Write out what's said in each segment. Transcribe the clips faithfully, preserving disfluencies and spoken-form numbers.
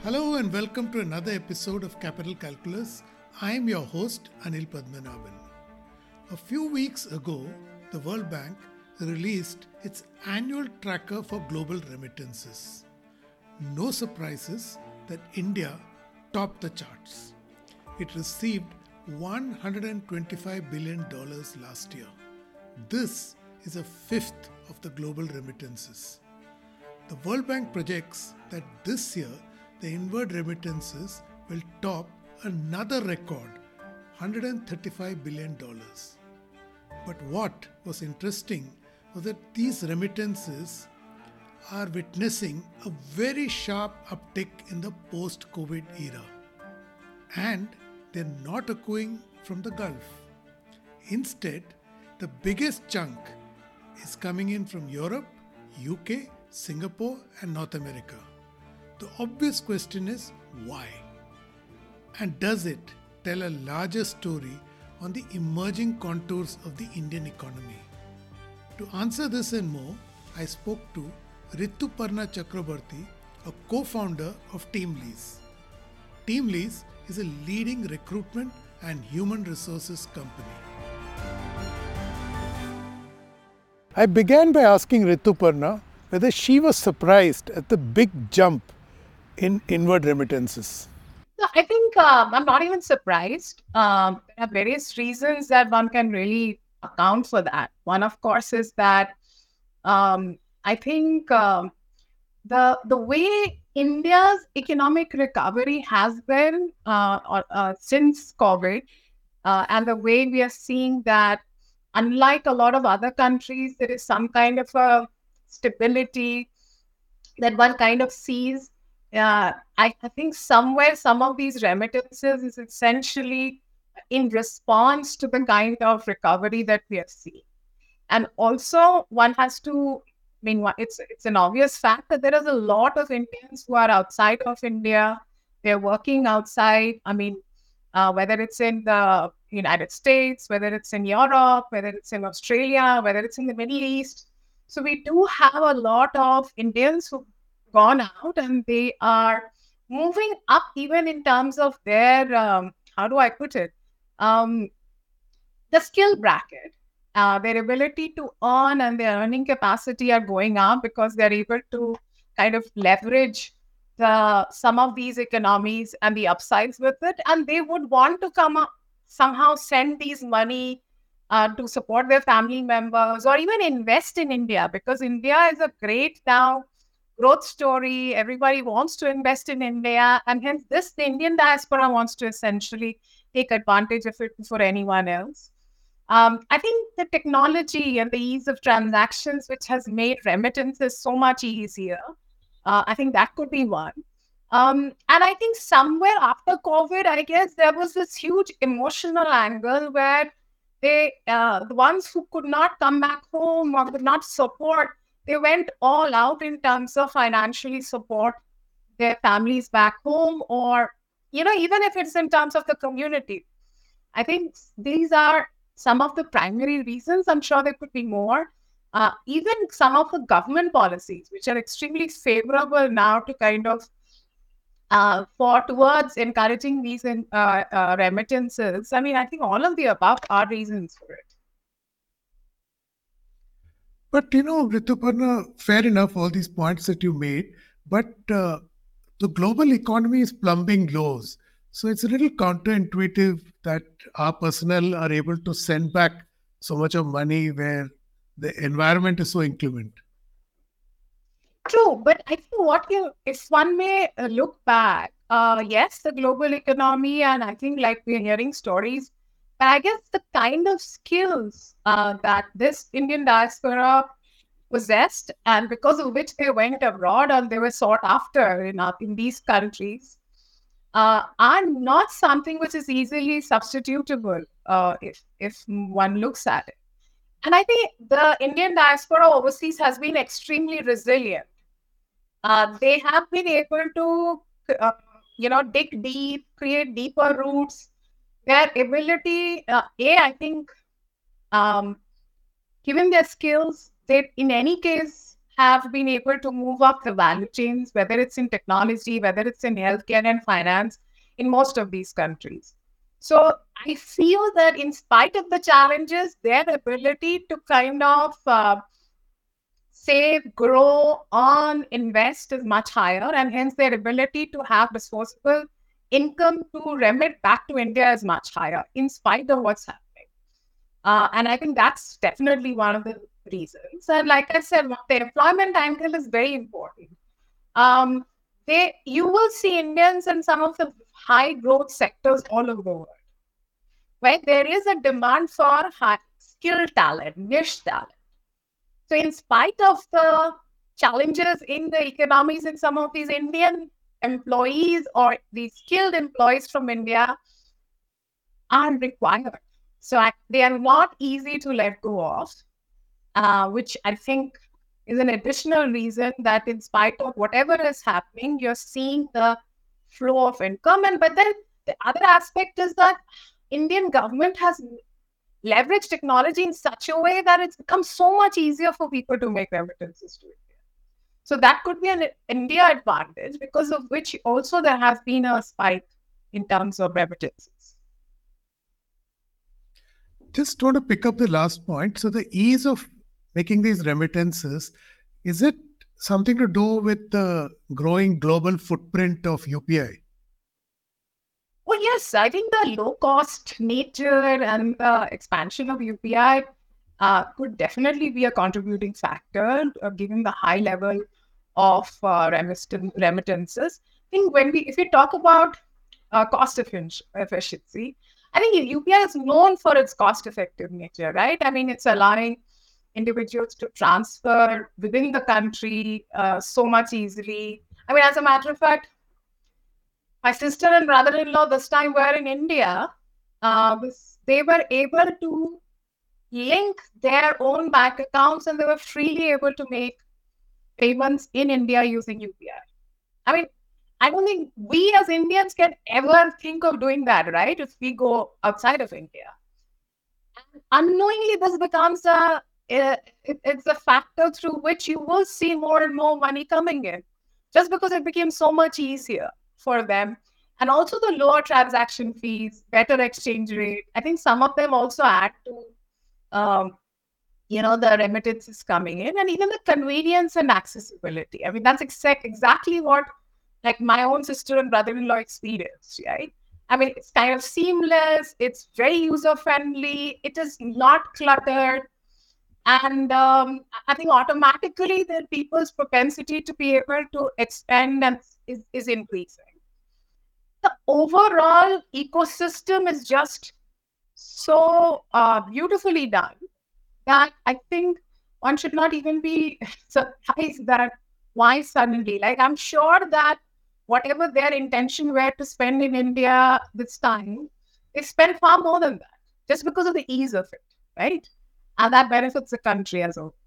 Hello and welcome to another episode of Capital Calculus. I am your host Anil Padmanabhan. A few weeks ago, the World Bank released its annual tracker for global remittances. No surprises that India topped the charts. It received one hundred twenty-five billion dollars last year. This is a fifth of the global remittances. The World Bank projects that this year the inward remittances will top another record, one hundred thirty-five billion dollars. But what was interesting was that these remittances are witnessing a very sharp uptick in the post-COVID era. And they're not accruing from the Gulf. Instead, the biggest chunk is coming in from Europe, U K, Singapore, and North America. The obvious question is why? And does it tell a larger story on the emerging contours of the Indian economy? To answer this and more, I spoke to Rituparna Chakrabarti, a co-founder of TeamLease. TeamLease is a leading recruitment and human resources company. I began by asking Rituparna whether she was surprised at the big jump in inward remittances. No, I think um, I'm not even surprised. Um, there are various reasons that one can really account for that. One, of course, is that um, I think um, the the way India's economic recovery has been uh, or, uh, since COVID, uh, and the way we are seeing that, unlike a lot of other countries, there is some kind of a stability that one kind of sees. Uh, I, I think somewhere some of these remittances is essentially in response to the kind of recovery that we are seeing. And also, one has to, I mean, one- it's it's an obvious fact that there is a lot of Indians who are outside of India. They're working outside. I mean, uh, whether it's in the United States, whether it's in Europe, whether it's in Australia, whether it's in the Middle East. So we do have a lot of Indians who've gone out and they are moving up even in terms of their, um, how do I put it, um, the skill bracket. Uh, their ability to earn and their earning capacity are going up because they're able to kind of leverage the some of these economies and the upsides with it, and they would want to come up somehow send these money uh, to support their family members or even invest in India, because India is a great now growth story. Everybody wants to invest in India, and hence this the Indian diaspora wants to essentially take advantage of it for anyone else. Um, I think the technology and the ease of transactions, which has made remittances so much easier, uh, I think that could be one. Um, and I think somewhere after COVID, I guess there was this huge emotional angle where they, uh, the ones who could not come back home or could not support, they went all out in terms of financially support their families back home, or, you know, even if it's in terms of the community. I think these are some of the primary reasons. I'm sure there could be more. Uh, even some of the government policies, which are extremely favorable now to kind of uh, for towards encouraging these in, uh, uh, remittances. I mean, I think all of the above are reasons for it. But you know, Rituparna, fair enough, all these points that you made, but uh, the global economy is plumbing lows. So it's a little counterintuitive that our personnel are able to send back so much of money where the environment is so inclement. True, but I think what you, if one may uh, look back, uh, yes, the global economy, and I think like we're hearing stories, but I guess the kind of skills uh, that this Indian diaspora possessed, and because of which they went abroad and they were sought after in, uh, in these countries, uh, are not something which is easily substitutable uh, if, if one looks at it. And I think the Indian diaspora overseas has been extremely resilient. Uh, they have been able to, uh, you know, dig deep, create deeper roots. Their ability, uh, A, I think, um, given their skills, they in any case have been able to move up the value chains, whether it's in technology, whether it's in healthcare and finance, in most of these countries. So I feel that in spite of the challenges, their ability to kind of uh, save, grow, earn, invest is much higher, and hence their ability to have disposable income to remit back to India is much higher, in spite of what's happening. Uh, and I think that's definitely one of the reasons. And like I said, the employment angle is very important. Um, they, you will see Indians in some of the high growth sectors all over the world, right? There is a demand for high skilled talent, niche talent. So in spite of the challenges in the economies in some of these Indian employees or these skilled employees from India are required. So I, they are not easy to let go of, uh, which I think is an additional reason that in spite of whatever is happening, you're seeing the flow of income. And but then the other aspect is that Indian government has leveraged technology in such a way that it's become so much easier for people to make remittances to India. So that could be an India advantage, because of which also there has been a spike in terms of remittances. Just want to pick up the last point. So the ease of making these remittances, is it something to do with the growing global footprint of U P I? Well, yes, I think the low-cost nature and the expansion of U P I uh, could definitely be a contributing factor, uh, given the high level of uh, remittances. I think when we, if we talk about uh, cost efficiency, I think U P I is known for its cost-effective nature, right? I mean, it's allowing individuals to transfer within the country uh, so much easily. I mean, as a matter of fact, my sister and brother-in-law this time were in India. Uh, they were able to link their own bank accounts, and they were freely able to make payments in India using U P I. I mean, I don't think we as Indians can ever think of doing that, right? If we go outside of India. And unknowingly, this becomes a, it, it's a factor through which you will see more and more money coming in, just because it became so much easier for them. And also the lower transaction fees, better exchange rate. I think some of them also add to, um, you know, the remittances coming in, and even the convenience and accessibility. I mean, that's exa- exactly what like my own sister and brother-in-law experienced, right? I mean, it's kind of seamless. It's very user-friendly. It is not cluttered. And um, I think automatically the people's propensity to be able to expand and is, is increasing. The overall ecosystem is just so uh, beautifully done that I think one should not even be surprised that why suddenly. Like, I'm sure that whatever their intention were to spend in India this time, they spent far more than that, just because of the ease of it, right? And that benefits the country as well.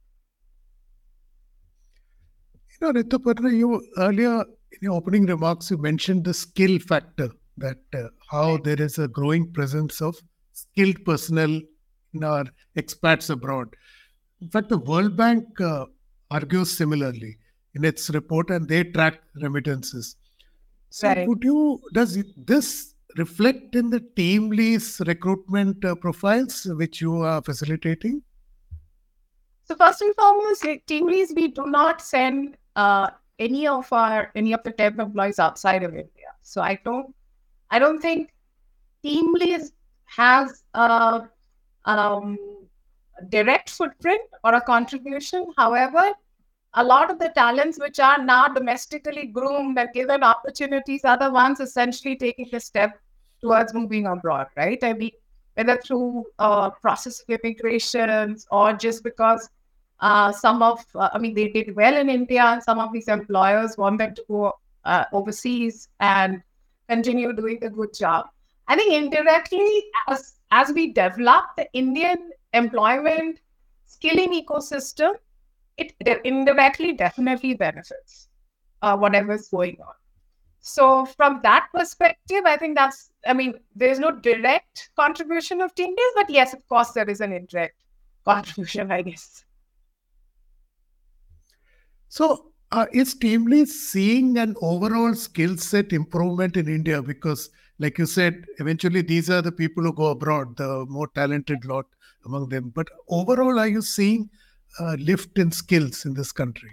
You know, Rituparna, you earlier in your opening remarks, you mentioned the skill factor, that uh, how there is a growing presence of skilled personnel in our expats abroad. In fact, the World Bank uh, argues similarly in its report, and they track remittances. So Right. would you, does it, this reflect in the TeamLease recruitment uh, profiles which you are facilitating? So first and foremost, like, TeamLease, we do not send uh, any of our any of the temp employees outside of India. So I don't I don't think TeamLease has a um, direct footprint or a contribution. However, a lot of the talents which are now domestically groomed and given opportunities are the ones essentially taking the step towards moving abroad, right? I mean, whether through uh, process of immigrations or just because uh, some of, uh, I mean, they did well in India, and some of these employers want them to go uh, overseas and continue doing a good job. I think indirectly, as as we develop the Indian employment skilling ecosystem, it indirectly definitely benefits uh, whatever is going on. So from that perspective, I think that's, I mean, there's no direct contribution of TeamLease, but yes, of course, there is an indirect contribution, I guess. So, uh, is Teamly seeing an overall skill set improvement in India? Because, like you said, eventually these are the people who go abroad, the more talented lot among them. But overall, are you seeing a lift in skills in this country?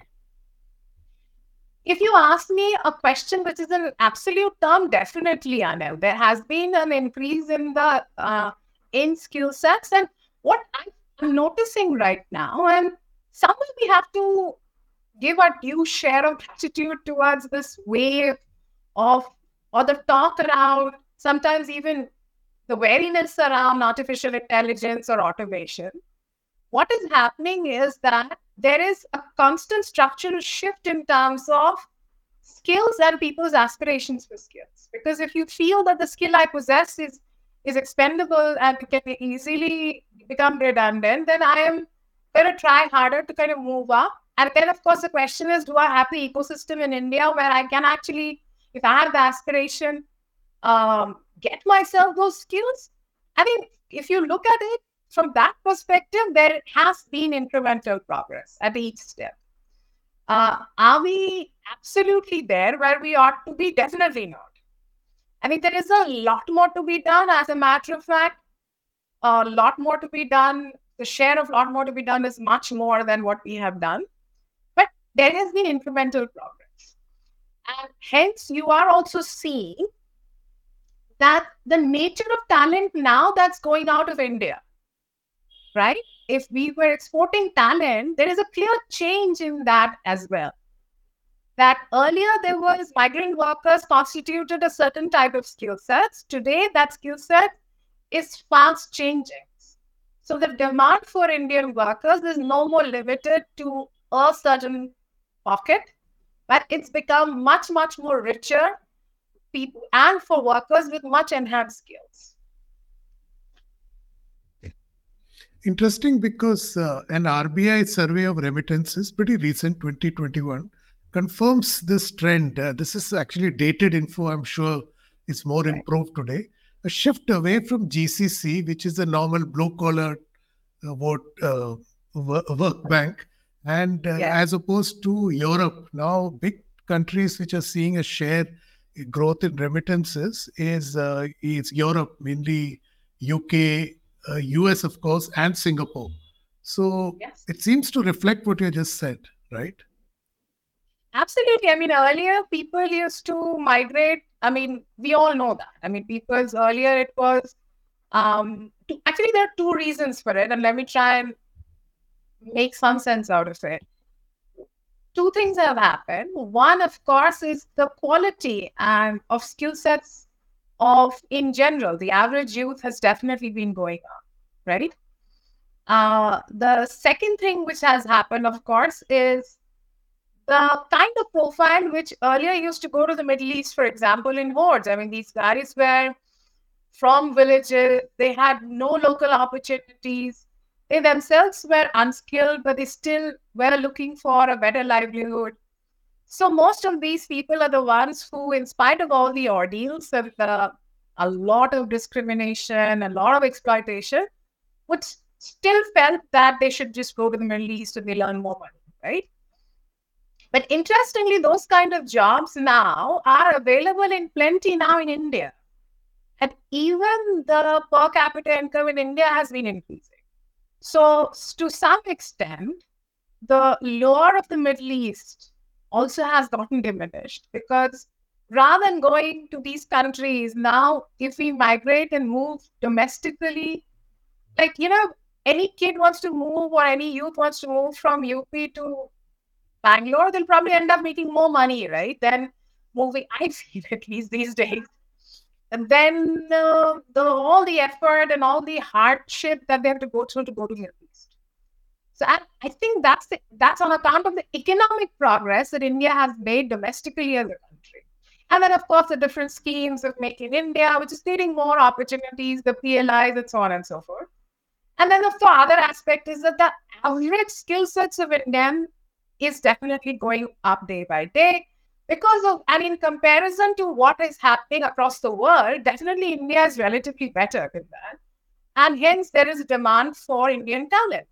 If you ask me a question which is an absolute term, definitely, Anil. There has been an increase in the uh, in skill sets, and what I'm noticing right now, and somewhere we have to give a due share of gratitude towards this wave of or the talk around, sometimes even the wariness around artificial intelligence or automation. What is happening is that there is a constant structural shift in terms of skills and people's aspirations for skills. Because if you feel that the skill I possess is is expendable and can easily become redundant, then I am going to try harder to kind of move up. And then, of course, the question is, do I have the ecosystem in India where I can actually, if I have the aspiration, um, get myself those skills? I mean, if you look at it from that perspective, there has been incremental progress at each step. Uh, are we absolutely there where we ought to be? Definitely not. I mean, there is a lot more to be done. As a matter of fact, a lot more to be done. The share of lot more to be done is much more than what we have done. But there has been incremental progress. And hence, you are also seeing that the nature of talent now that's going out of India, right? If we were exporting talent, there is a clear change in that as well. That earlier there was migrant workers constituted a certain type of skill sets. Today, that skill set is fast changing. So the demand for Indian workers is no more limited to a certain pocket, but it's become much, much more richer people and for workers with much enhanced skills. Interesting, because uh, an R B I survey of remittances, pretty recent, twenty twenty-one, confirms this trend. Uh, this is actually dated info, I'm sure it's more Right. improved today. A shift away from G C C, which is the normal blue collar uh, vote, uh, wo- work bank, and uh, Yeah. as opposed to Europe. Now, big countries which are seeing a share growth in remittances is uh, is Europe, mainly U K, uh, U S, of course, and Singapore. So Yes. it seems to reflect what you just said, right? Absolutely. I mean, earlier people used to migrate. I mean, we all know that. I mean, people's earlier it was um to, actually there are two reasons for it, and let me try and make some sense out of it. Two things have happened. One, of course, is the quality and of skill sets of in general. The average youth has definitely been going up, right? Uh, the second thing which has happened, of course, is the kind of profile which earlier used to go to the Middle East, for example, in hordes. I mean, these guys were from villages, they had no local opportunities. They themselves were unskilled, but they still were looking for a better livelihood. So most of these people are the ones who, in spite of all the ordeals and the, a lot of discrimination, a lot of exploitation, would still felt that they should just go to the Middle East and they learn more money, right? But interestingly, those kind of jobs now are available in plenty now in India. And even the per capita income in India has been increasing. So to some extent, the lure of the Middle East also has gotten diminished, because rather than going to these countries, now if we migrate and move domestically, like, you know, any kid wants to move or any youth wants to move from U P to Bangalore, they'll probably end up making more money, right? Than moving, I feel, at least these days. And then uh, the all the effort and all the hardship that they have to go through to go to the Middle East. So I, I think that's the, that's on account of the economic progress that India has made domestically as a country. And then, of course, the different schemes of Make in India, which is creating more opportunities, the P L Is, and so on and so forth. And then the other aspect is that the average skill sets of Indian is definitely going up day by day because of, and in comparison to what is happening across the world, definitely India is relatively better than that. And hence there is a demand for Indian talent.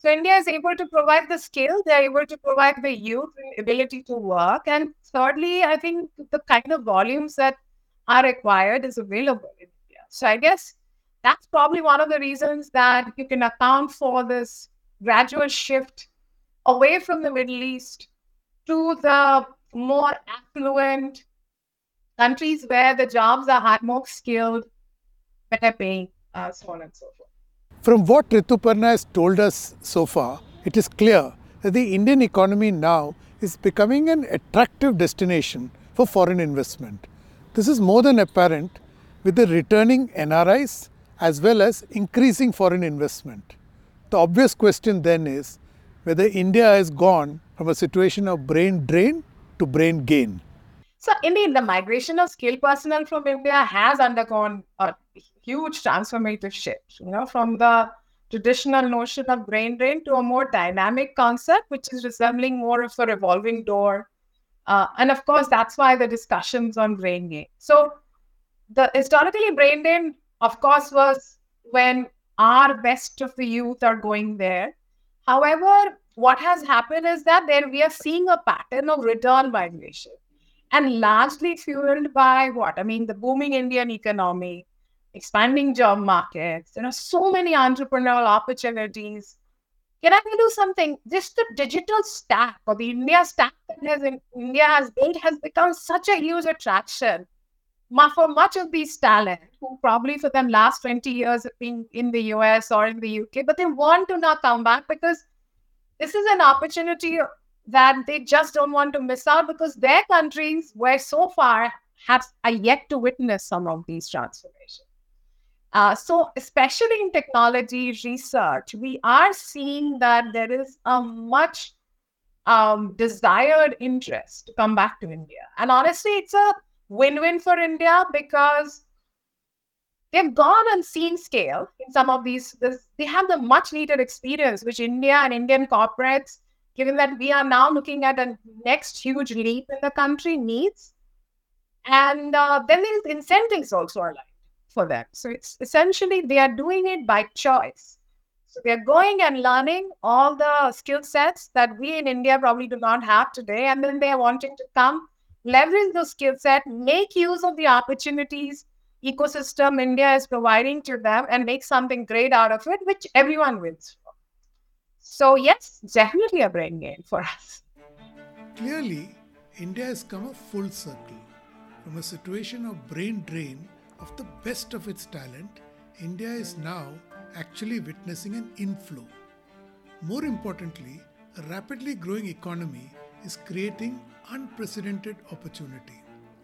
So India is able to provide the skill, they're able to provide the youth and ability to work. And thirdly, I think the kind of volumes that are required is available in India. So I guess that's probably one of the reasons that you can account for this gradual shift away from the Middle East to the more affluent countries where the jobs are hard, more skilled, better paying, uh, so on and so forth. From what Rituparna has told us so far, it is clear that the Indian economy now is becoming an attractive destination for foreign investment. This is more than apparent with the returning N R Is as well as increasing foreign investment. The obvious question then is whether India has gone from a situation of brain drain to brain gain. So indeed, the migration of skilled personnel from India has undergone a huge transformative shift, you know, from the traditional notion of brain drain to a more dynamic concept, which is resembling more of a revolving door. Uh, and of course, that's why the discussions on brain gain. So the historically brain drain, of course, was when our best of the youth are going there. However, what has happened is that there we are seeing a pattern of return migration, and largely fueled by what? I mean, the booming Indian economy, expanding job markets. There are so many entrepreneurial opportunities. Can I tell you something? Just the digital stack or the India stack that has in, India has built has become such a huge attraction Ma- for much of these talent who probably for them last twenty years have been in the U S or in the U K, but they want to now come back because this is an opportunity that they just don't want to miss out because their countries were so far have are yet to witness some of these transformations. Uh, so, especially in technology research, we are seeing that there is a much um, desired interest to come back to India. And honestly, it's a win-win for India because they've gone and seen scale in some of these. This, they have the much needed experience, which India and Indian corporates, given that we are now looking at a next huge leap in the country, needs. And uh, then there's incentives also are aligned for them. So it's essentially they are doing it by choice. So they're going and learning all the skill sets that we in India probably do not have today. And then they're wanting to come, leverage those skill set, make use of the opportunities ecosystem India is providing to them and make something great out of it, which everyone wins from. So yes, definitely a brain gain for us. Clearly, India has come a full circle. From a situation of brain drain of the best of its talent, India is now actually witnessing an inflow. More importantly, a rapidly growing economy is creating unprecedented opportunity.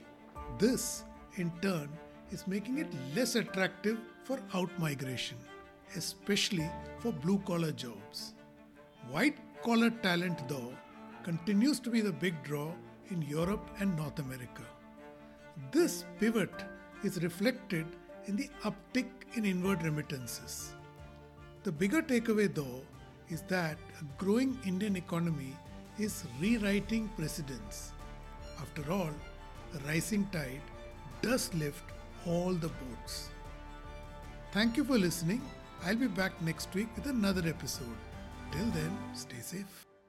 This, in turn, is making it less attractive for outmigration, especially for blue-collar jobs. White-collar talent, though, continues to be the big draw in Europe and North America. This pivot is reflected in the uptick in inward remittances. The bigger takeaway, though, is that a growing Indian economy is rewriting precedents. After all, a rising tide does lift all the boats. Thank you for listening. I'll be back next week with another episode. Till then, stay safe.